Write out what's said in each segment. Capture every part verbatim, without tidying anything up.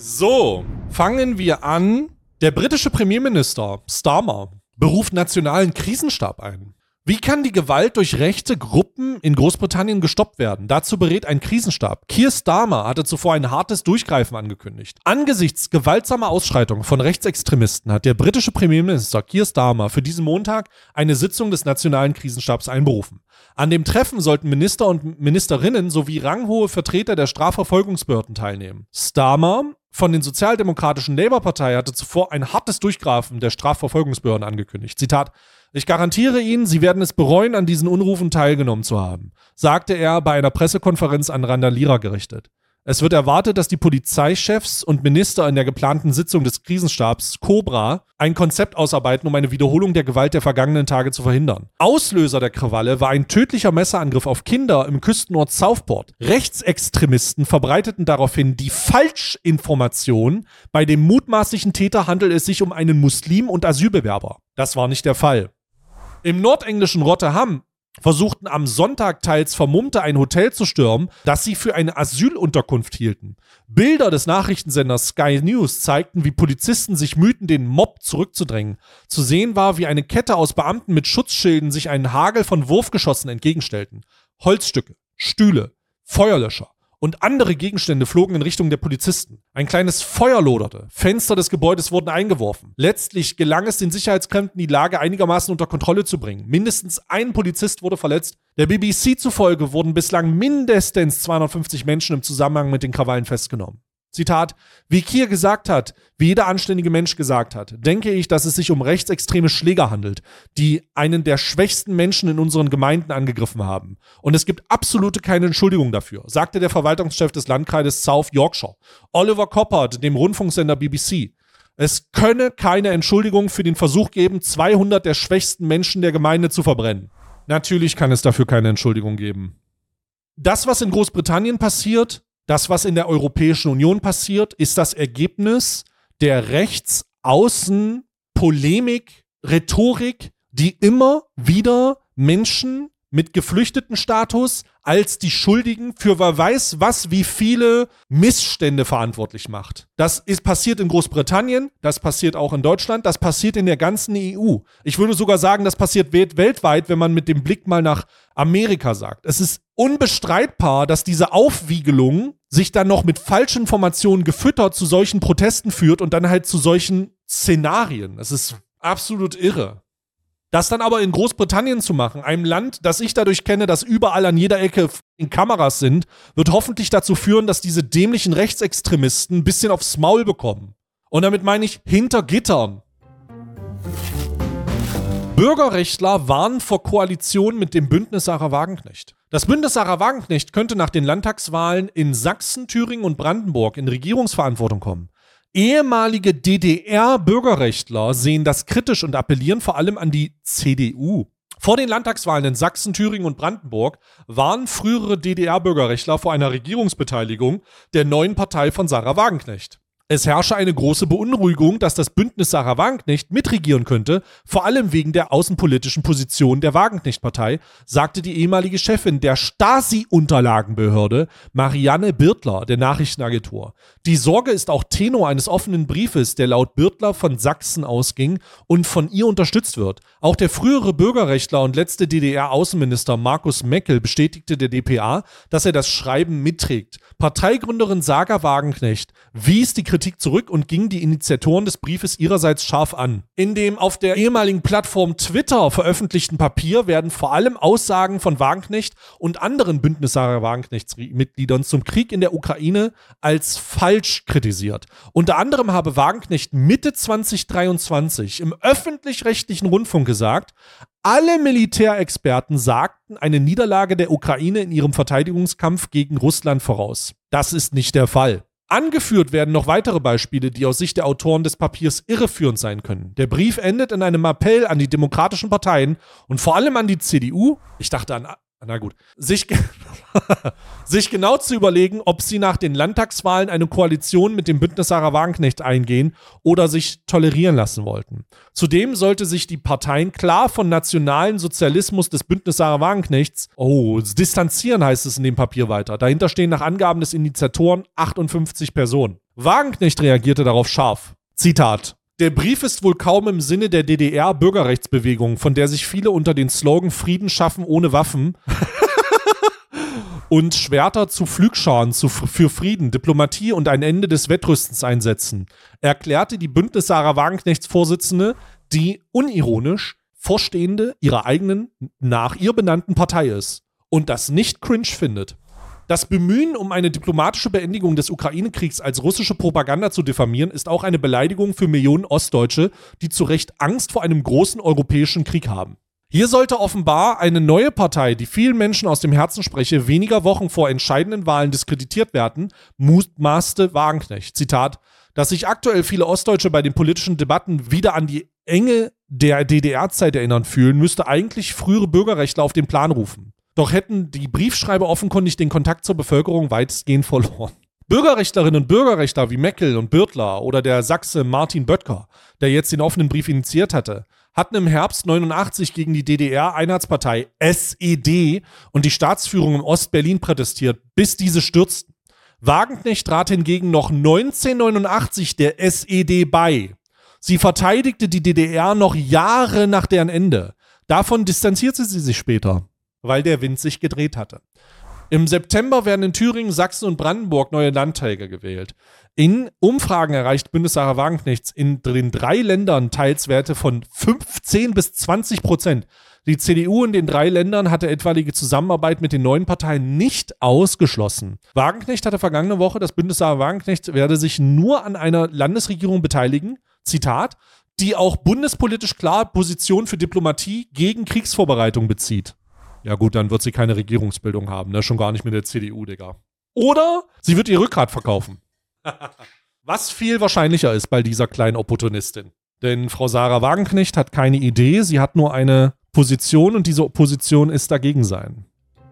So, fangen wir an. Der britische Premierminister Starmer beruft nationalen Krisenstab ein. Wie kann die Gewalt durch rechte Gruppen in Großbritannien gestoppt werden? Dazu berät ein Krisenstab. Keir Starmer hatte zuvor ein hartes Durchgreifen angekündigt. Angesichts gewaltsamer Ausschreitungen von Rechtsextremisten hat der britische Premierminister Keir Starmer für diesen Montag eine Sitzung des nationalen Krisenstabs einberufen. An dem Treffen sollten Minister und Ministerinnen sowie ranghohe Vertreter der Strafverfolgungsbehörden teilnehmen. Starmer von den sozialdemokratischen Labour-Partei hatte zuvor ein hartes Durchgreifen der Strafverfolgungsbehörden angekündigt. Zitat: Ich garantiere Ihnen, Sie werden es bereuen, an diesen Unrufen teilgenommen zu haben, sagte er bei einer Pressekonferenz an Randalierer gerichtet. Es wird erwartet, dass die Polizeichefs und Minister in der geplanten Sitzung des Krisenstabs Cobra ein Konzept ausarbeiten, um eine Wiederholung der Gewalt der vergangenen Tage zu verhindern. Auslöser der Krawalle war ein tödlicher Messerangriff auf Kinder im Küstenort Southport. Rechtsextremisten verbreiteten daraufhin die Falschinformation, bei dem mutmaßlichen Täter handelt es sich um einen Muslim und Asylbewerber. Das war nicht der Fall. Im nordenglischen Rotherham versuchten am Sonntag teils Vermummte ein Hotel zu stürmen, das sie für eine Asylunterkunft hielten. Bilder des Nachrichtensenders Sky News zeigten, wie Polizisten sich mühten, den Mob zurückzudrängen. Zu sehen war, wie eine Kette aus Beamten mit Schutzschilden sich einen Hagel von Wurfgeschossen entgegenstellten. Holzstücke, Stühle, Feuerlöscher und andere Gegenstände flogen in Richtung der Polizisten. Ein kleines Feuer loderte. Fenster des Gebäudes wurden eingeworfen. Letztlich gelang es den Sicherheitskräften, die Lage einigermaßen unter Kontrolle zu bringen. Mindestens ein Polizist wurde verletzt. Der B B C zufolge wurden bislang mindestens zweihundertfünfzig Menschen im Zusammenhang mit den Krawallen festgenommen. Zitat: Wie Keir gesagt hat, wie jeder anständige Mensch gesagt hat, denke ich, dass es sich um rechtsextreme Schläger handelt, die einen der schwächsten Menschen in unseren Gemeinden angegriffen haben. Und es gibt absolute keine Entschuldigung dafür, sagte der Verwaltungschef des Landkreises South Yorkshire, Oliver Coppard, dem Rundfunksender B B C. Es könne keine Entschuldigung für den Versuch geben, zweihundert der schwächsten Menschen der Gemeinde zu verbrennen. Natürlich kann es dafür keine Entschuldigung geben. Das, was in Großbritannien passiert, das, was in der Europäischen Union passiert, ist das Ergebnis der Rechtsaußen-Polemik, Rhetorik, die immer wieder Menschen mit Geflüchtetenstatus als die Schuldigen für wer weiß was, wie viele Missstände verantwortlich macht. Das ist passiert in Großbritannien, das passiert auch in Deutschland, das passiert in der ganzen E U. Ich würde sogar sagen, das passiert weltweit, wenn man mit dem Blick mal nach Amerika sagt. Es ist unbestreitbar, dass diese Aufwiegelung sich dann noch mit Falschinformationen gefüttert zu solchen Protesten führt und dann halt zu solchen Szenarien. Es ist absolut irre. Das dann aber in Großbritannien zu machen, einem Land, das ich dadurch kenne, dass überall an jeder Ecke in Kameras sind, wird hoffentlich dazu führen, dass diese dämlichen Rechtsextremisten ein bisschen aufs Maul bekommen. Und damit meine ich hinter Gittern. Bürgerrechtler warnen vor Koalition mit dem Bündnis Sarah Wagenknecht. Das Bündnis Sarah Wagenknecht könnte nach den Landtagswahlen in Sachsen, Thüringen und Brandenburg in Regierungsverantwortung kommen. Ehemalige D D R-Bürgerrechtler sehen das kritisch und appellieren vor allem an die C D U. Vor den Landtagswahlen in Sachsen, Thüringen und Brandenburg waren frühere D D R-Bürgerrechtler vor einer Regierungsbeteiligung der neuen Partei von Sarah Wagenknecht. Es herrsche eine große Beunruhigung, dass das Bündnis Sarah Wagenknecht mitregieren könnte, vor allem wegen der außenpolitischen Position der Wagenknecht-Partei, sagte die ehemalige Chefin der Stasi-Unterlagenbehörde Marianne Birtler der Nachrichtenagentur. Die Sorge ist auch Tenor eines offenen Briefes, der laut Birtler von Sachsen ausging und von ihr unterstützt wird. Auch der frühere Bürgerrechtler und letzte D D R-Außenminister Markus Meckel bestätigte der D P A, dass er das Schreiben mitträgt. Parteigründerin Sarah Wagenknecht wies die Kritik zurück und ging die Initiatoren des Briefes ihrerseits scharf an. In dem auf der ehemaligen Plattform Twitter veröffentlichten Papier werden vor allem Aussagen von Wagenknecht und anderen Bündnis Sarah Wagenknechts-Mitgliedern zum Krieg in der Ukraine als falsch kritisiert. Unter anderem habe Wagenknecht Mitte zwanzig dreiundzwanzig im öffentlich-rechtlichen Rundfunk gesagt, alle Militärexperten sagten eine Niederlage der Ukraine in ihrem Verteidigungskampf gegen Russland voraus. Das ist nicht der Fall. Angeführt werden noch weitere Beispiele, die aus Sicht der Autoren des Papiers irreführend sein können. Der Brief endet in einem Appell an die demokratischen Parteien und vor allem an die C D U, ich dachte an, na gut, sich, sich genau zu überlegen, ob sie nach den Landtagswahlen eine Koalition mit dem Bündnis Sarah Wagenknecht eingehen oder sich tolerieren lassen wollten. Zudem sollte sich die Parteien klar von nationalen Sozialismus des Bündnis Sarah Wagenknechts, oh, distanzieren heißt es in dem Papier weiter. Dahinter stehen nach Angaben des Initiatoren achtundfünfzig Personen. Wagenknecht reagierte darauf scharf. Zitat: Der Brief ist wohl kaum im Sinne der D D R-Bürgerrechtsbewegung, von der sich viele unter den Slogan Frieden schaffen ohne Waffen und Schwerter zu Pflugscharen zu, für Frieden, Diplomatie und ein Ende des Wettrüstens einsetzen, erklärte die Bündnis Sarah Wagenknechts Vorsitzende, die unironisch Vorstehende ihrer eigenen, nach ihr benannten Partei ist und das nicht cringe findet. Das Bemühen um eine diplomatische Beendigung des Ukraine-Kriegs als russische Propaganda zu diffamieren, ist auch eine Beleidigung für Millionen Ostdeutsche, die zu Recht Angst vor einem großen europäischen Krieg haben. Hier sollte offenbar eine neue Partei, die vielen Menschen aus dem Herzen spreche, weniger Wochen vor entscheidenden Wahlen diskreditiert werden, mutmaßte Wagenknecht. Zitat: Dass sich aktuell viele Ostdeutsche bei den politischen Debatten wieder an die Enge der D D R-Zeit erinnern fühlen, müsste eigentlich frühere Bürgerrechtler auf den Plan rufen. Doch hätten die Briefschreiber offenkundig den Kontakt zur Bevölkerung weitestgehend verloren. Bürgerrechtlerinnen und Bürgerrechtler wie Meckel und Birtler oder der Sachse Martin Böttger, der jetzt den offenen Brief initiiert hatte, hatten im Herbst neunundachtzig gegen die D D R-Einheitspartei S E D und die Staatsführung im Ostberlin protestiert, bis diese stürzten. Wagenknecht trat hingegen noch neunzehnhundertneunundachtzig der S E D bei. Sie verteidigte die D D R noch Jahre nach deren Ende. Davon distanzierte sie sich später, weil der Wind sich gedreht hatte. Im September werden in Thüringen, Sachsen und Brandenburg neue Landtäge gewählt. In Umfragen erreicht Bündnis Sarah Wagenknechts in den drei Ländern teils Werte von fünfzehn bis zwanzig Prozent. Die C D U in den drei Ländern hatte etwaige Zusammenarbeit mit den neuen Parteien nicht ausgeschlossen. Wagenknecht hatte vergangene Woche, das Bündnis Sarah Wagenknecht werde sich nur an einer Landesregierung beteiligen, Zitat, die auch bundespolitisch klar Position für Diplomatie gegen Kriegsvorbereitung bezieht. Ja gut, dann wird sie keine Regierungsbildung haben, ne? Schon gar nicht mit der C D U, Digga. Oder sie wird ihr Rückgrat verkaufen. Was viel wahrscheinlicher ist bei dieser kleinen Opportunistin. Denn Frau Sarah Wagenknecht hat keine Idee, sie hat nur eine Position und diese Position ist dagegen sein.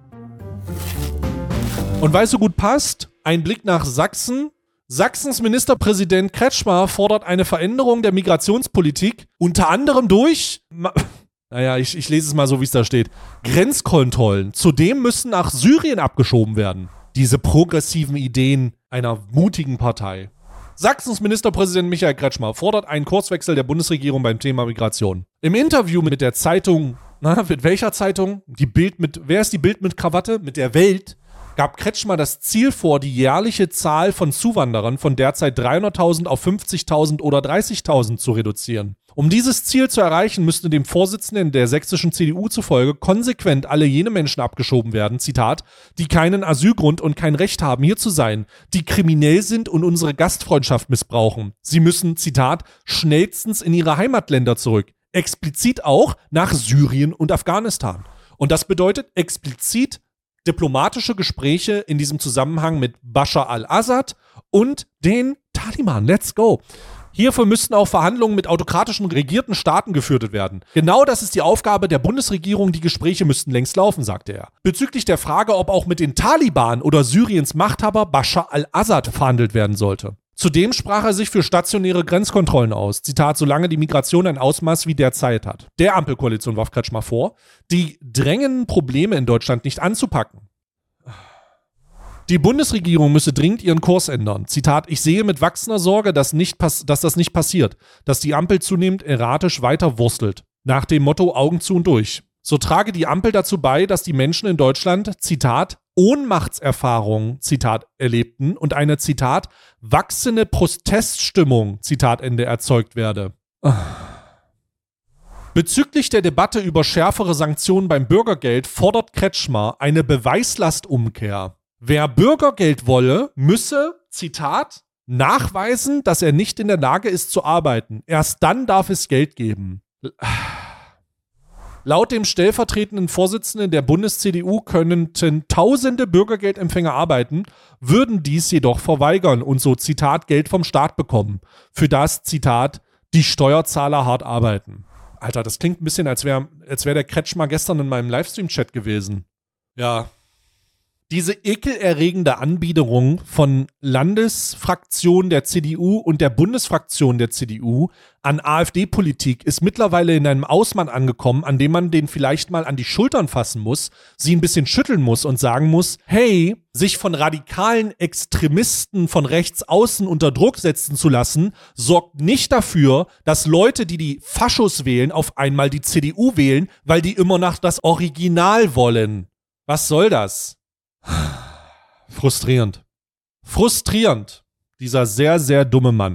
Und weil es so gut passt, ein Blick nach Sachsen. Sachsens Ministerpräsident Kretschmer fordert eine Veränderung der Migrationspolitik, unter anderem durch... Naja, ich, ich lese es mal so, wie es da steht. Grenzkontrollen. Zudem müssen nach Syrien abgeschoben werden. Diese progressiven Ideen einer mutigen Partei. Sachsens Ministerpräsident Michael Kretschmer fordert einen Kurswechsel der Bundesregierung beim Thema Migration. Im Interview mit der Zeitung, na, mit welcher Zeitung? Die Bild mit, wer ist die Bild mit Krawatte? Mit der Welt. Gab Kretschmer das Ziel vor, die jährliche Zahl von Zuwanderern von derzeit dreihunderttausend auf fünfzigtausend oder dreißigtausend zu reduzieren. Um dieses Ziel zu erreichen, müsste dem Vorsitzenden der sächsischen C D U zufolge konsequent alle jene Menschen abgeschoben werden, Zitat, die keinen Asylgrund und kein Recht haben, hier zu sein, die kriminell sind und unsere Gastfreundschaft missbrauchen. Sie müssen, Zitat, schnellstens in ihre Heimatländer zurück. Explizit auch nach Syrien und Afghanistan. Und das bedeutet explizit diplomatische Gespräche in diesem Zusammenhang mit Bashar al-Assad und den Taliban. Let's go. Hierfür müssten auch Verhandlungen mit autokratischen regierten Staaten geführt werden. Genau das ist die Aufgabe der Bundesregierung, die Gespräche müssten längst laufen, sagte er. Bezüglich der Frage, ob auch mit den Taliban oder Syriens Machthaber Bashar al-Assad verhandelt werden sollte. Zudem sprach er sich für stationäre Grenzkontrollen aus. Zitat, solange die Migration ein Ausmaß wie derzeit hat. Der Ampelkoalition warf Kretschmer vor, die drängenden Probleme in Deutschland nicht anzupacken. Die Bundesregierung müsse dringend ihren Kurs ändern. Zitat, ich sehe mit wachsender Sorge, dass, nicht pass- dass das nicht passiert, dass die Ampel zunehmend erratisch weiter wurstelt. Nach dem Motto Augen zu und durch. So trage die Ampel dazu bei, dass die Menschen in Deutschland, Zitat, Ohnmachtserfahrungen, Zitat, erlebten und eine, Zitat, wachsende Proteststimmung, Zitat Ende, erzeugt werde. Bezüglich der Debatte über schärfere Sanktionen beim Bürgergeld fordert Kretschmer eine Beweislastumkehr. Wer Bürgergeld wolle, müsse, Zitat, nachweisen, dass er nicht in der Lage ist zu arbeiten. Erst dann darf es Geld geben. Laut dem stellvertretenden Vorsitzenden der Bundes-C D U könnten tausende Bürgergeldempfänger arbeiten, würden dies jedoch verweigern und so, Zitat, Geld vom Staat bekommen. Für das, Zitat, die Steuerzahler hart arbeiten. Alter, das klingt ein bisschen, als wäre als wär der Kretschmer gestern in meinem Livestream-Chat gewesen. Ja. Diese ekelerregende Anbiederung von Landesfraktionen der C D U und der Bundesfraktion der C D U an AfD-Politik ist mittlerweile in einem Ausmaß angekommen, an dem man den vielleicht mal an die Schultern fassen muss, sie ein bisschen schütteln muss und sagen muss, hey, sich von radikalen Extremisten von rechts außen unter Druck setzen zu lassen, sorgt nicht dafür, dass Leute, die die Faschos wählen, auf einmal die C D U wählen, weil die immer noch das Original wollen. Was soll das? Frustrierend. Frustrierend. Dieser sehr, sehr dumme Mann.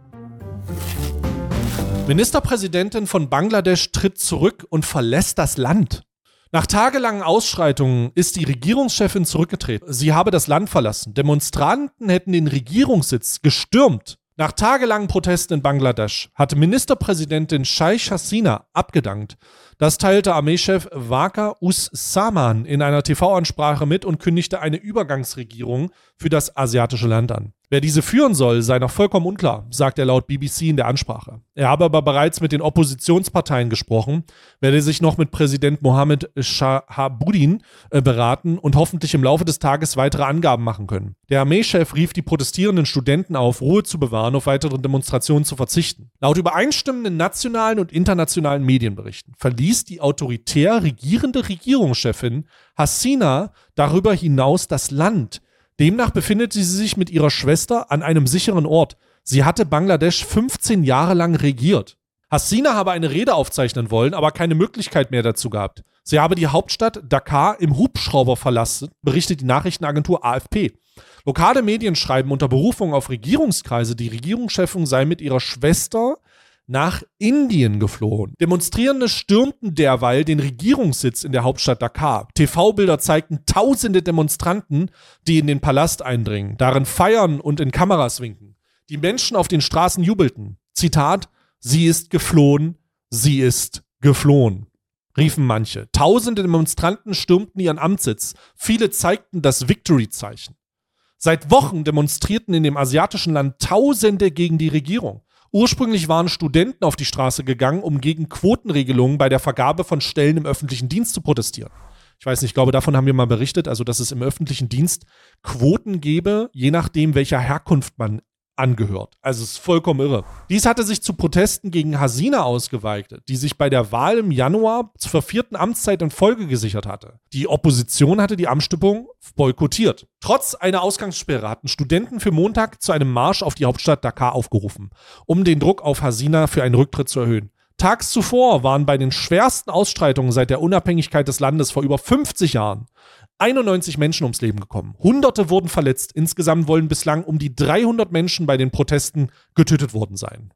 Ministerpräsidentin von Bangladesch tritt zurück und verlässt das Land. Nach tagelangen Ausschreitungen ist die Regierungschefin zurückgetreten. Sie habe das Land verlassen. Demonstranten hätten den Regierungssitz gestürmt. Nach tagelangen Protesten in Bangladesch hatte Ministerpräsidentin Sheikh Hasina abgedankt. Das teilte Armeechef Waqar Uz-Zaman in einer T V-Ansprache mit und kündigte eine Übergangsregierung für das asiatische Land an. Wer diese führen soll, sei noch vollkommen unklar, sagt er laut B B C in der Ansprache. Er habe aber bereits mit den Oppositionsparteien gesprochen, werde sich noch mit Präsident Mohammed Shahabuddin äh, beraten und hoffentlich im Laufe des Tages weitere Angaben machen können. Der Armeechef rief die protestierenden Studenten auf, Ruhe zu bewahren, auf weitere Demonstrationen zu verzichten. Laut übereinstimmenden nationalen und internationalen Medienberichten verließ die autoritär regierende Regierungschefin Hasina darüber hinaus das Land. Demnach befindet sie sich mit ihrer Schwester an einem sicheren Ort. Sie hatte Bangladesch fünfzehn Jahre lang regiert. Hasina habe eine Rede aufzeichnen wollen, aber keine Möglichkeit mehr dazu gehabt. Sie habe die Hauptstadt Dhaka im Hubschrauber verlassen, berichtet die Nachrichtenagentur A F P. Lokale Medien schreiben unter Berufung auf Regierungskreise, die Regierungschefin sei mit ihrer Schwester nach Indien geflohen. Demonstrierende stürmten derweil den Regierungssitz in der Hauptstadt Dhaka. T V-Bilder zeigten tausende Demonstranten, die in den Palast eindringen, darin feiern und in Kameras winken. Die Menschen auf den Straßen jubelten. Zitat, sie ist geflohen, sie ist geflohen, riefen manche. Tausende Demonstranten stürmten ihren Amtssitz. Viele zeigten das Victory-Zeichen. Seit Wochen demonstrierten in dem asiatischen Land Tausende gegen die Regierung. Ursprünglich waren Studenten auf die Straße gegangen, um gegen Quotenregelungen bei der Vergabe von Stellen im öffentlichen Dienst zu protestieren. Ich weiß nicht, ich glaube, davon haben wir mal berichtet, also dass es im öffentlichen Dienst Quoten gäbe, je nachdem, welcher Herkunft man angehört. Also es ist vollkommen irre. Dies hatte sich zu Protesten gegen Hasina ausgeweitet, die sich bei der Wahl im Januar zur vierten Amtszeit in Folge gesichert hatte. Die Opposition hatte die Abstimmung boykottiert. Trotz einer Ausgangssperre hatten Studenten für Montag zu einem Marsch auf die Hauptstadt Dhaka aufgerufen, um den Druck auf Hasina für einen Rücktritt zu erhöhen. Tags zuvor waren bei den schwersten Ausschreitungen seit der Unabhängigkeit des Landes vor über fünfzig Jahren einundneunzig Menschen ums Leben gekommen. Hunderte wurden verletzt. Insgesamt wollen bislang um die dreihundert Menschen bei den Protesten getötet worden sein.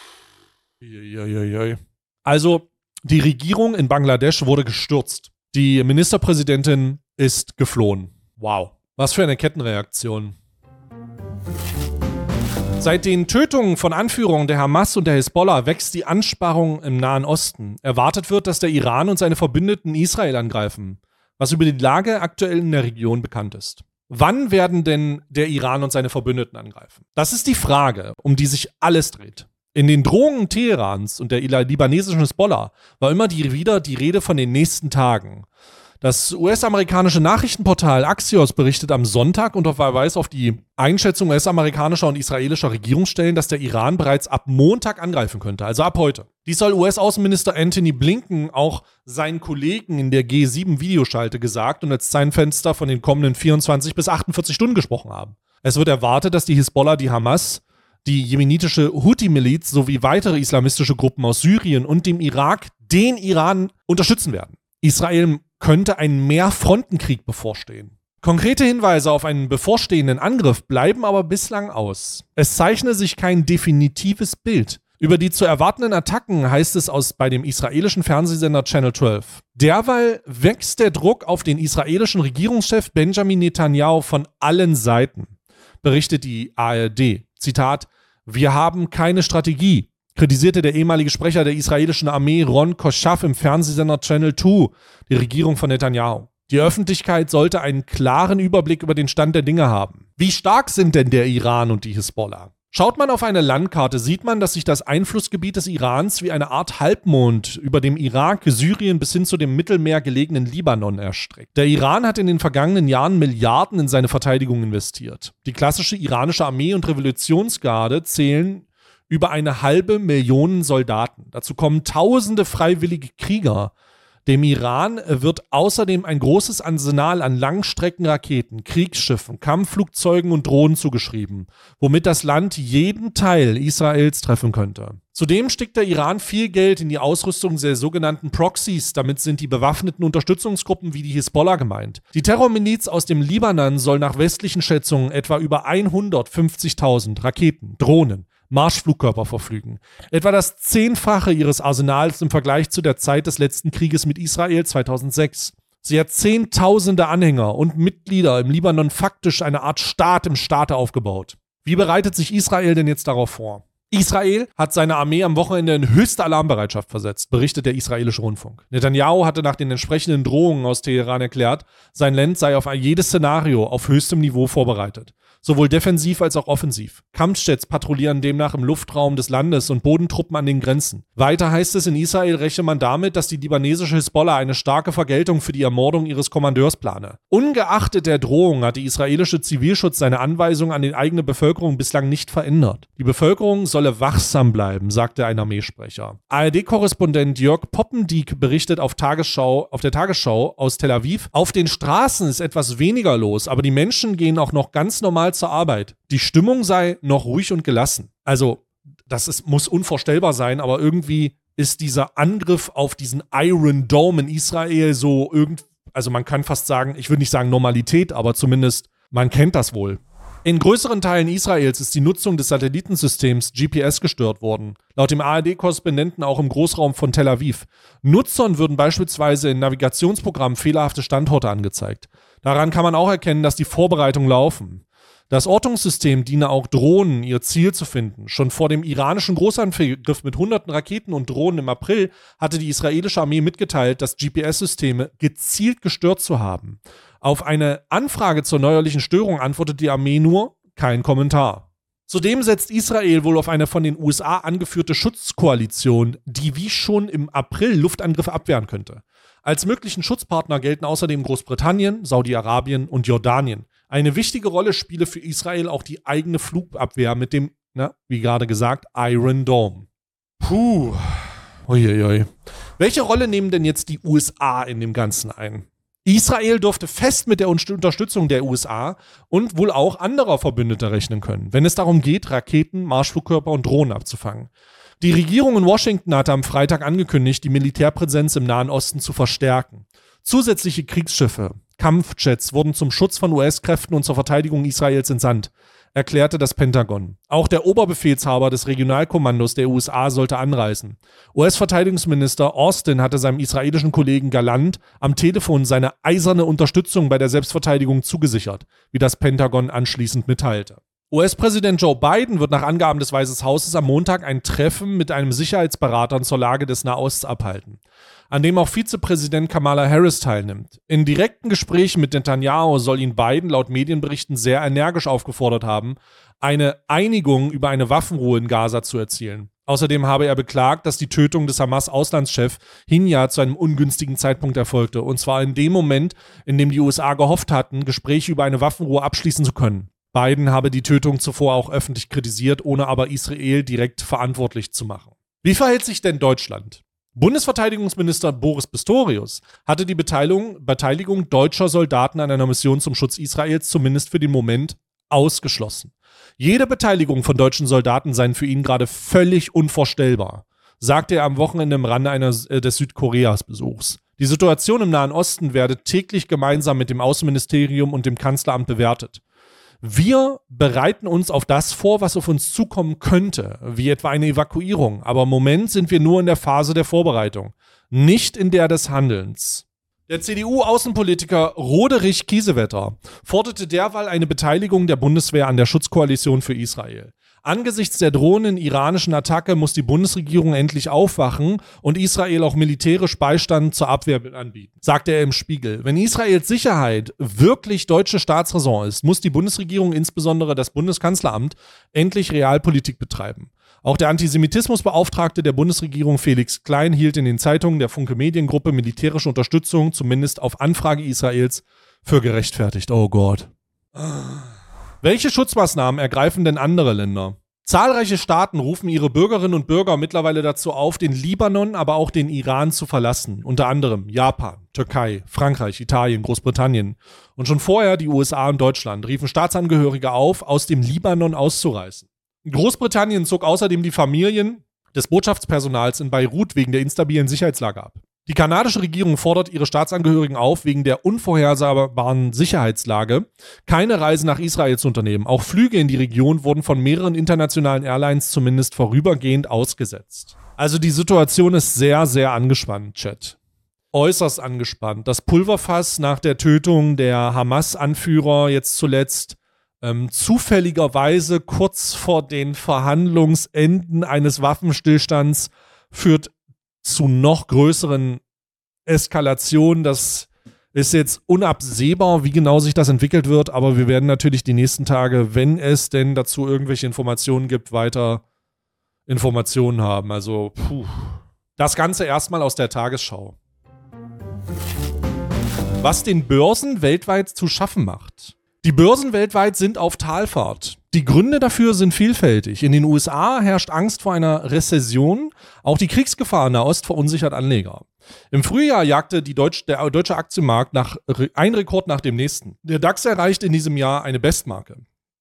Also, die Regierung in Bangladesch wurde gestürzt. Die Ministerpräsidentin ist geflohen. Wow. Was für eine Kettenreaktion. Seit den Tötungen von Anführern der Hamas und der Hisbollah wächst die Anspannung im Nahen Osten. Erwartet wird, dass der Iran und seine Verbündeten Israel angreifen, was über die Lage aktuell in der Region bekannt ist. Wann werden denn der Iran und seine Verbündeten angreifen? Das ist die Frage, um die sich alles dreht. In den Drohungen Teherans und der libanesischen Hisbollah war immer die, wieder die Rede von den nächsten Tagen. Das U S-amerikanische Nachrichtenportal Axios berichtet am Sonntag und verweist auf die Einschätzung U S-amerikanischer und israelischer Regierungsstellen, dass der Iran bereits ab Montag angreifen könnte, also ab heute. Dies soll U S-Außenminister Antony Blinken auch seinen Kollegen in der G sieben Videoschalte gesagt und als Zeitfenster von den kommenden vierundzwanzig bis achtundvierzig Stunden gesprochen haben. Es wird erwartet, dass die Hisbollah, die Hamas, die jemenitische Houthi-Miliz sowie weitere islamistische Gruppen aus Syrien und dem Irak den Iran unterstützen werden. Israel könnte ein Mehrfrontenkrieg bevorstehen. Konkrete Hinweise auf einen bevorstehenden Angriff bleiben aber bislang aus. Es zeichne sich kein definitives Bild. Über die zu erwartenden Attacken heißt es aus bei dem israelischen Fernsehsender Channel zwölf. Derweil wächst der Druck auf den israelischen Regierungschef Benjamin Netanyahu von allen Seiten, berichtet die A R D. Zitat, wir haben keine Strategie, kritisierte der ehemalige Sprecher der israelischen Armee Ron Koschaf im Fernsehsender Channel zwei die Regierung von Netanyahu. Die Öffentlichkeit sollte einen klaren Überblick über den Stand der Dinge haben. Wie stark sind denn der Iran und die Hisbollah? Schaut man auf eine Landkarte, sieht man, dass sich das Einflussgebiet des Irans wie eine Art Halbmond über dem Irak, Syrien bis hin zu dem Mittelmeer gelegenen Libanon erstreckt. Der Iran hat in den vergangenen Jahren Milliarden in seine Verteidigung investiert. Die klassische iranische Armee und Revolutionsgarde zählen über eine halbe Million Soldaten. Dazu kommen tausende freiwillige Krieger. Dem Iran wird außerdem ein großes Arsenal an Langstreckenraketen, Kriegsschiffen, Kampfflugzeugen und Drohnen zugeschrieben, womit das Land jeden Teil Israels treffen könnte. Zudem steckt der Iran viel Geld in die Ausrüstung der sogenannten Proxies, damit sind die bewaffneten Unterstützungsgruppen wie die Hisbollah gemeint. Die Terrormiliz aus dem Libanon soll nach westlichen Schätzungen etwa über hundertfünfzigtausend Raketen, Drohnen, Marschflugkörper verfügen. Etwa das Zehnfache ihres Arsenals im Vergleich zu der Zeit des letzten Krieges mit Israel zweitausendsechs. Sie hat zehntausende Anhänger und Mitglieder im Libanon, faktisch eine Art Staat im Staate aufgebaut. Wie bereitet sich Israel denn jetzt darauf vor? Israel hat seine Armee am Wochenende in höchste Alarmbereitschaft versetzt, berichtet der israelische Rundfunk. Netanyahu hatte nach den entsprechenden Drohungen aus Teheran erklärt, sein Land sei auf jedes Szenario auf höchstem Niveau vorbereitet. Sowohl defensiv als auch offensiv. Kampfjets patrouillieren demnach im Luftraum des Landes und Bodentruppen an den Grenzen. Weiter heißt es, in Israel rechne man damit, dass die libanesische Hisbollah eine starke Vergeltung für die Ermordung ihres Kommandeurs plane. Ungeachtet der Drohung hat die israelische Zivilschutz seine Anweisungen an die eigene Bevölkerung bislang nicht verändert. Die Bevölkerung solle wachsam bleiben, sagte ein Armeesprecher. A R D-Korrespondent Jörg Poppendiek berichtet auf, Tagesschau, auf der Tagesschau aus Tel Aviv, auf den Straßen ist etwas weniger los, aber die Menschen gehen auch noch ganz normal zur Arbeit. Die Stimmung sei noch ruhig und gelassen. Also, das ist, muss unvorstellbar sein, aber irgendwie ist dieser Angriff auf diesen Iron Dome in Israel so irgend, also man kann fast sagen, ich würde nicht sagen Normalität, aber zumindest man kennt das wohl. In größeren Teilen Israels ist die Nutzung des Satellitensystems G P S gestört worden. Laut dem A R D-Korrespondenten auch im Großraum von Tel Aviv. Nutzern würden beispielsweise in Navigationsprogrammen fehlerhafte Standorte angezeigt. Daran kann man auch erkennen, dass die Vorbereitungen laufen. Das Ortungssystem diene auch Drohnen, ihr Ziel zu finden. Schon vor dem iranischen Großangriff mit hunderten Raketen und Drohnen im April hatte die israelische Armee mitgeteilt, dass G P S-Systeme gezielt gestört zu haben. Auf eine Anfrage zur neuerlichen Störung antwortet die Armee nur, kein Kommentar. Zudem setzt Israel wohl auf eine von den U S A angeführte Schutzkoalition, die wie schon im April Luftangriffe abwehren könnte. Als möglichen Schutzpartner gelten außerdem Großbritannien, Saudi-Arabien und Jordanien. Eine wichtige Rolle spiele für Israel auch die eigene Flugabwehr mit dem, na, wie gerade gesagt, Iron Dome. Puh. Uiuiui. Welche Rolle nehmen denn jetzt die U S A in dem Ganzen ein? Israel durfte fest mit der Unterstützung der U S A und wohl auch anderer Verbündeter rechnen können, wenn es darum geht, Raketen, Marschflugkörper und Drohnen abzufangen. Die Regierung in Washington hatte am Freitag angekündigt, die Militärpräsenz im Nahen Osten zu verstärken. Zusätzliche Kriegsschiffe, Kampfjets wurden zum Schutz von U S-Kräften und zur Verteidigung Israels entsandt, erklärte das Pentagon. Auch der Oberbefehlshaber des Regionalkommandos der U S A sollte anreisen. U S-Verteidigungsminister Austin hatte seinem israelischen Kollegen Gallant am Telefon seine eiserne Unterstützung bei der Selbstverteidigung zugesichert, wie das Pentagon anschließend mitteilte. U S-Präsident Joe Biden wird nach Angaben des Weißen Hauses am Montag ein Treffen mit einem Sicherheitsberater zur Lage des Nahosts abhalten, an dem auch Vizepräsident Kamala Harris teilnimmt. In direkten Gesprächen mit Netanyahu soll ihn Biden laut Medienberichten sehr energisch aufgefordert haben, eine Einigung über eine Waffenruhe in Gaza zu erzielen. Außerdem habe er beklagt, dass die Tötung des Hamas-Auslandschefs Hinja zu einem ungünstigen Zeitpunkt erfolgte, und zwar in dem Moment, in dem die U S A gehofft hatten, Gespräche über eine Waffenruhe abschließen zu können. Biden habe die Tötung zuvor auch öffentlich kritisiert, ohne aber Israel direkt verantwortlich zu machen. Wie verhält sich denn Deutschland? Bundesverteidigungsminister Boris Pistorius hatte die Beteiligung, Beteiligung deutscher Soldaten an einer Mission zum Schutz Israels zumindest für den Moment ausgeschlossen. Jede Beteiligung von deutschen Soldaten sei für ihn gerade völlig unvorstellbar, sagte er am Wochenende im Rahmen eines, äh, des Südkoreas-Besuchs. Die Situation im Nahen Osten werde täglich gemeinsam mit dem Außenministerium und dem Kanzleramt bewertet. Wir bereiten uns auf das vor, was auf uns zukommen könnte, wie etwa eine Evakuierung. Aber im Moment sind wir nur in der Phase der Vorbereitung, nicht in der des Handelns. Der C D U-Außenpolitiker Roderich Kiesewetter forderte derweil eine Beteiligung der Bundeswehr an der Schutzkoalition für Israel. Angesichts der drohenden iranischen Attacke muss die Bundesregierung endlich aufwachen und Israel auch militärisch Beistand zur Abwehr anbieten, sagte er im Spiegel. Wenn Israels Sicherheit wirklich deutsche Staatsräson ist, muss die Bundesregierung, insbesondere das Bundeskanzleramt, endlich Realpolitik betreiben. Auch der Antisemitismusbeauftragte der Bundesregierung Felix Klein hielt in den Zeitungen der Funke Mediengruppe militärische Unterstützung, zumindest auf Anfrage Israels, für gerechtfertigt. Oh Gott. Welche Schutzmaßnahmen ergreifen denn andere Länder? Zahlreiche Staaten rufen ihre Bürgerinnen und Bürger mittlerweile dazu auf, den Libanon, aber auch den Iran zu verlassen. Unter anderem Japan, Türkei, Frankreich, Italien, Großbritannien. Und schon vorher die U S A und Deutschland riefen Staatsangehörige auf, aus dem Libanon auszureisen. Großbritannien zog außerdem die Familien des Botschaftspersonals in Beirut wegen der instabilen Sicherheitslage ab. Die kanadische Regierung fordert ihre Staatsangehörigen auf, wegen der unvorhersehbaren Sicherheitslage keine Reise nach Israel zu unternehmen. Auch Flüge in die Region wurden von mehreren internationalen Airlines zumindest vorübergehend ausgesetzt. Also die Situation ist sehr, sehr angespannt, Chat. Äußerst angespannt. Das Pulverfass nach der Tötung der Hamas-Anführer jetzt zuletzt ähm, zufälligerweise kurz vor den Verhandlungsenden eines Waffenstillstands führt zu noch größeren Eskalationen. Das ist jetzt unabsehbar, wie genau sich das entwickelt wird, aber wir werden natürlich die nächsten Tage, wenn es denn dazu irgendwelche Informationen gibt, weiter Informationen haben. Also, puh. Das Ganze erstmal aus der Tagesschau. Was den Börsen weltweit zu schaffen macht. Die Börsen weltweit sind auf Talfahrt. Die Gründe dafür sind vielfältig. In den U S A herrscht Angst vor einer Rezession. Auch die Kriegsgefahr in Nahost verunsichert Anleger. Im Frühjahr jagte die Deutsch, der deutsche Aktienmarkt nach, ein Rekord nach dem nächsten. Der DAX erreichte in diesem Jahr eine Bestmarke.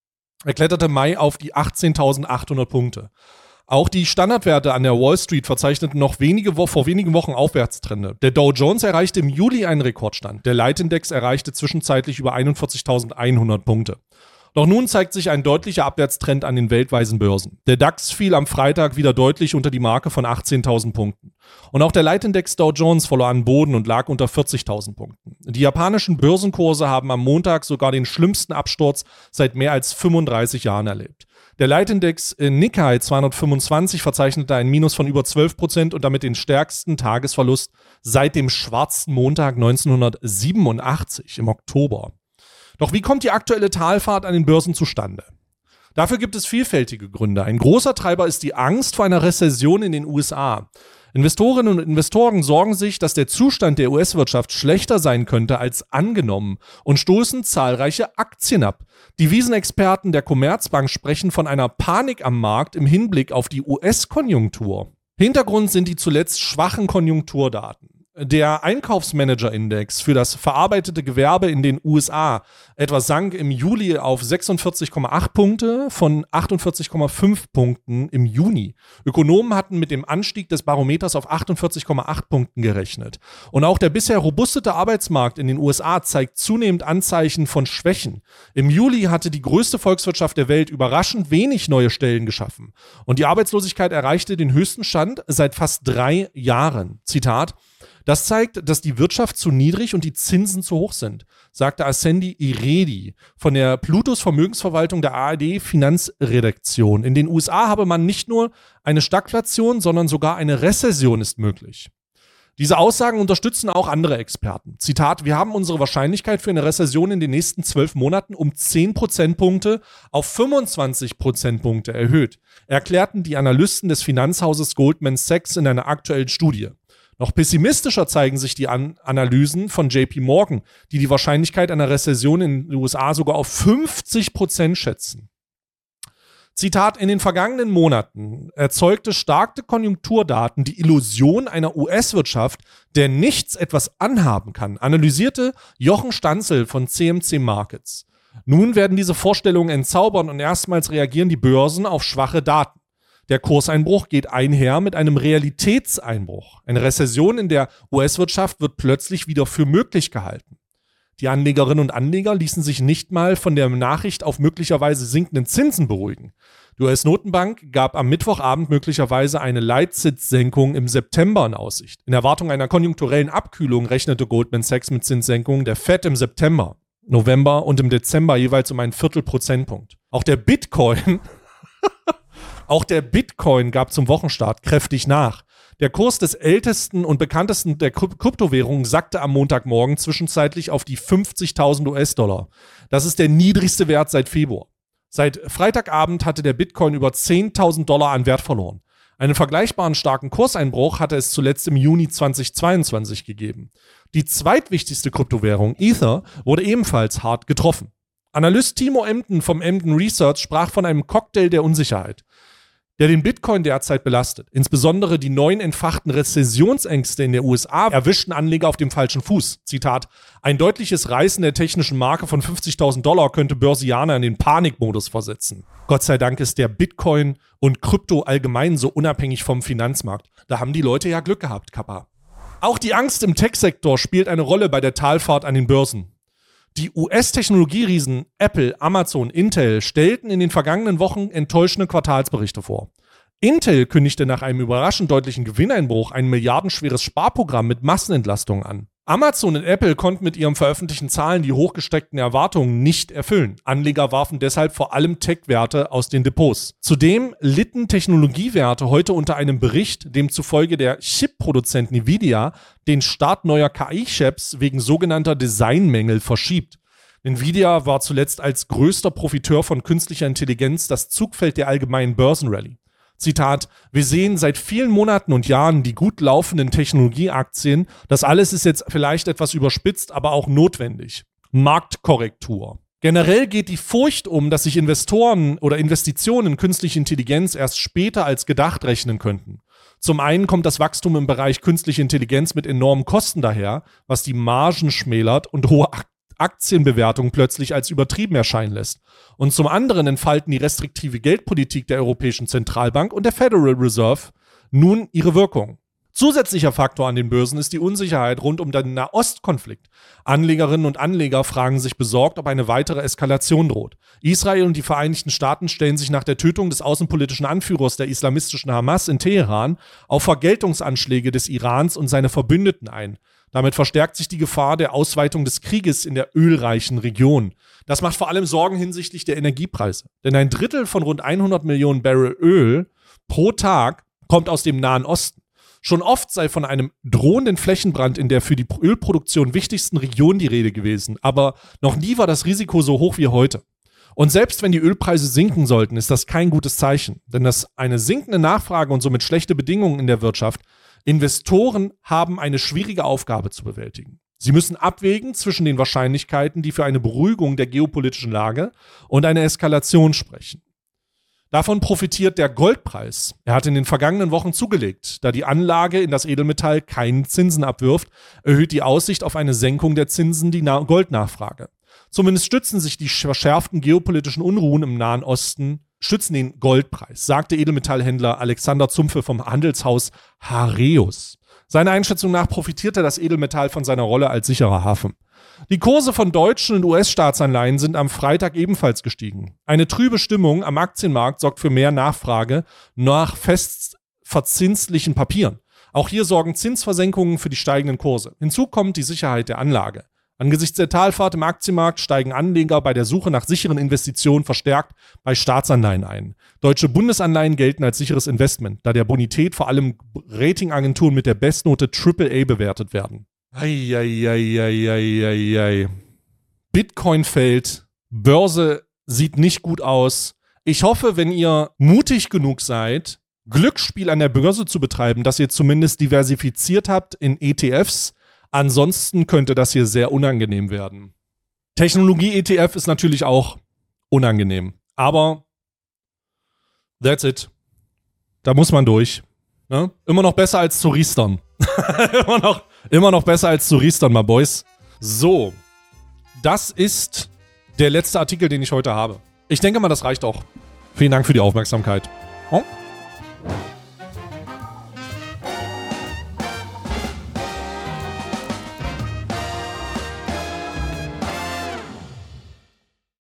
Er kletterte im Mai auf die achtzehntausendachthundert Punkte. Auch die Standardwerte an der Wall Street verzeichneten noch wenige Wo- vor wenigen Wochen Aufwärtstrende. Der Dow Jones erreichte im Juli einen Rekordstand. Der Leitindex erreichte zwischenzeitlich über einundvierzigtausendeinhundert Punkte. Doch nun zeigt sich ein deutlicher Abwärtstrend an den weltweiten Börsen. Der DAX fiel am Freitag wieder deutlich unter die Marke von achtzehntausend Punkten. Und auch der Leitindex Dow Jones verlor an Boden und lag unter vierzigtausend Punkten. Die japanischen Börsenkurse haben am Montag sogar den schlimmsten Absturz seit mehr als fünfunddreißig Jahren erlebt. Der Leitindex Nikkei zweihundertfünfundzwanzig verzeichnete ein Minus von über zwölf Prozent und damit den stärksten Tagesverlust seit dem schwarzen Montag neunzehnhundertsiebenundachtzig im Oktober. Doch wie kommt die aktuelle Talfahrt an den Börsen zustande? Dafür gibt es vielfältige Gründe. Ein großer Treiber ist die Angst vor einer Rezession in den U S A. Investorinnen und Investoren sorgen sich, dass der Zustand der U S-Wirtschaft schlechter sein könnte als angenommen und stoßen zahlreiche Aktien ab. Devisenexperten der Commerzbank sprechen von einer Panik am Markt im Hinblick auf die U S-Konjunktur. Hintergrund sind die zuletzt schwachen Konjunkturdaten. Der Einkaufsmanager-Index für das verarbeitete Gewerbe in den U S A etwa sank im Juli auf sechsundvierzig Komma acht Punkte von achtundvierzig Komma fünf Punkten im Juni. Ökonomen hatten mit dem Anstieg des Barometers auf achtundvierzig Komma acht Punkten gerechnet. Und auch der bisher robustete Arbeitsmarkt in den U S A zeigt zunehmend Anzeichen von Schwächen. Im Juli hatte die größte Volkswirtschaft der Welt überraschend wenig neue Stellen geschaffen. Und die Arbeitslosigkeit erreichte den höchsten Stand seit fast drei Jahren. Zitat: Das zeigt, dass die Wirtschaft zu niedrig und die Zinsen zu hoch sind, sagte Ascendi Iredi von der Plutus Vermögensverwaltung der A R D Finanzredaktion. In den U S A habe man nicht nur eine Stagflation, sondern sogar eine Rezession ist möglich. Diese Aussagen unterstützen auch andere Experten. Zitat: Wir haben unsere Wahrscheinlichkeit für eine Rezession in den nächsten zwölf Monaten um zehn Prozentpunkte auf fünfundzwanzig Prozentpunkte erhöht, erklärten die Analysten des Finanzhauses Goldman Sachs in einer aktuellen Studie. Noch pessimistischer zeigen sich die An- Analysen von J P Morgan, die die Wahrscheinlichkeit einer Rezession in den U S A sogar auf fünfzig Prozent schätzen. Zitat: In den vergangenen Monaten erzeugte starke Konjunkturdaten die Illusion einer U S-Wirtschaft, der nichts etwas anhaben kann, analysierte Jochen Stanzel von C M C Markets. Nun werden diese Vorstellungen entzaubern und erstmals reagieren die Börsen auf schwache Daten. Der Kurseinbruch geht einher mit einem Realitätseinbruch. Eine Rezession in der U S-Wirtschaft wird plötzlich wieder für möglich gehalten. Die Anlegerinnen und Anleger ließen sich nicht mal von der Nachricht auf möglicherweise sinkenden Zinsen beruhigen. Die U S-Notenbank gab am Mittwochabend möglicherweise eine Leitzinssenkung im September in Aussicht. In Erwartung einer konjunkturellen Abkühlung rechnete Goldman Sachs mit Zinssenkungen der Fed im September, November und im Dezember jeweils um einen Viertelprozentpunkt. Auch der Bitcoin Auch der Bitcoin gab zum Wochenstart kräftig nach. Der Kurs des ältesten und bekanntesten der Kryp- Kryptowährungen sackte am Montagmorgen zwischenzeitlich auf die fünfzigtausend US-Dollar. Das ist der niedrigste Wert seit Februar. Seit Freitagabend hatte der Bitcoin über zehntausend Dollar an Wert verloren. Einen vergleichbaren starken Kurseinbruch hatte es zuletzt im Juni zweitausendzweiundzwanzig gegeben. Die zweitwichtigste Kryptowährung, Ether, wurde ebenfalls hart getroffen. Analyst Timo Emden vom Emden Research sprach von einem Cocktail der Unsicherheit, der den Bitcoin derzeit belastet. Insbesondere die neuen entfachten Rezessionsängste in den U S A erwischten Anleger auf dem falschen Fuß. Zitat: Ein deutliches Reißen der technischen Marke von fünfzigtausend Dollar könnte Börsianer in den Panikmodus versetzen. Gott sei Dank ist der Bitcoin und Krypto allgemein so unabhängig vom Finanzmarkt. Da haben die Leute ja Glück gehabt, Kappa. Auch die Angst im Tech-Sektor spielt eine Rolle bei der Talfahrt an den Börsen. Die U S-Technologieriesen Apple, Amazon, Intel stellten in den vergangenen Wochen enttäuschende Quartalsberichte vor. Intel kündigte nach einem überraschend deutlichen Gewinneinbruch ein milliardenschweres Sparprogramm mit Massenentlastungen an. Amazon und Apple konnten mit ihren veröffentlichten Zahlen die hochgesteckten Erwartungen nicht erfüllen. Anleger warfen deshalb vor allem Tech-Werte aus den Depots. Zudem litten Technologiewerte heute unter einem Bericht, demzufolge der Chip-Produzent Nvidia den Start neuer K I-Chips wegen sogenannter Designmängel verschiebt. Nvidia war zuletzt als größter Profiteur von künstlicher Intelligenz das Zugfeld der allgemeinen Börsenrallye. Zitat: Wir sehen seit vielen Monaten und Jahren die gut laufenden Technologieaktien. Das alles ist jetzt vielleicht etwas überspitzt, aber auch notwendig. Marktkorrektur. Generell geht die Furcht um, dass sich Investoren oder Investitionen in künstliche Intelligenz erst später als gedacht rechnen könnten. Zum einen kommt das Wachstum im Bereich künstliche Intelligenz mit enormen Kosten daher, was die Margen schmälert und hohe Aktienbewertungen plötzlich als übertrieben erscheinen lässt. Und zum anderen entfalten die restriktive Geldpolitik der Europäischen Zentralbank und der Federal Reserve nun ihre Wirkung. Zusätzlicher Faktor an den Börsen ist die Unsicherheit rund um den Nahostkonflikt. Anlegerinnen und Anleger fragen sich besorgt, ob eine weitere Eskalation droht. Israel und die Vereinigten Staaten stellen sich nach der Tötung des außenpolitischen Anführers der islamistischen Hamas in Teheran auf Vergeltungsanschläge des Irans und seine Verbündeten ein. Damit verstärkt sich die Gefahr der Ausweitung des Krieges in der ölreichen Region. Das macht vor allem Sorgen hinsichtlich der Energiepreise. Denn ein Drittel von rund hundert Millionen Barrel Öl pro Tag kommt aus dem Nahen Osten. Schon oft sei von einem drohenden Flächenbrand in der für die Ölproduktion wichtigsten Region die Rede gewesen. Aber noch nie war das Risiko so hoch wie heute. Und selbst wenn die Ölpreise sinken sollten, ist das kein gutes Zeichen. Denn dass eine sinkende Nachfrage und somit schlechte Bedingungen in der Wirtschaft Investoren haben eine schwierige Aufgabe zu bewältigen. Sie müssen abwägen zwischen den Wahrscheinlichkeiten, die für eine Beruhigung der geopolitischen Lage und eine Eskalation sprechen. Davon profitiert der Goldpreis. Er hat in den vergangenen Wochen zugelegt. Da die Anlage in das Edelmetall keinen Zinsen abwirft, erhöht die Aussicht auf eine Senkung der Zinsen die Goldnachfrage. Zumindest stützen sich die verschärften geopolitischen Unruhen im Nahen Osten stützen den Goldpreis, sagte Edelmetallhändler Alexander Zumpfe vom Handelshaus Heraeus. Seiner Einschätzung nach profitierte das Edelmetall von seiner Rolle als sicherer Hafen. Die Kurse von deutschen und U S-Staatsanleihen sind am Freitag ebenfalls gestiegen. Eine trübe Stimmung am Aktienmarkt sorgt für mehr Nachfrage nach festverzinslichen Papieren. Auch hier sorgen Zinsversenkungen für die steigenden Kurse. Hinzu kommt die Sicherheit der Anlage. Angesichts der Talfahrt im Aktienmarkt steigen Anleger bei der Suche nach sicheren Investitionen verstärkt bei Staatsanleihen ein. Deutsche Bundesanleihen gelten als sicheres Investment, da der Bonität vor allem Ratingagenturen mit der Bestnote Triple A bewertet werden. Eieieiei. Bitcoin fällt, Börse sieht nicht gut aus. Ich hoffe, wenn ihr mutig genug seid, Glücksspiel an der Börse zu betreiben, dass ihr zumindest diversifiziert habt in E T Fs. Ansonsten könnte das hier sehr unangenehm werden. Technologie-E T F ist natürlich auch unangenehm. Aber that's it. Da muss man durch. Ne? Immer noch besser als zu riestern. immer, noch, immer noch besser als zu riestern, my boys. So. Das ist der letzte Artikel, den ich heute habe. Ich denke mal, das reicht auch. Vielen Dank für die Aufmerksamkeit. Oh?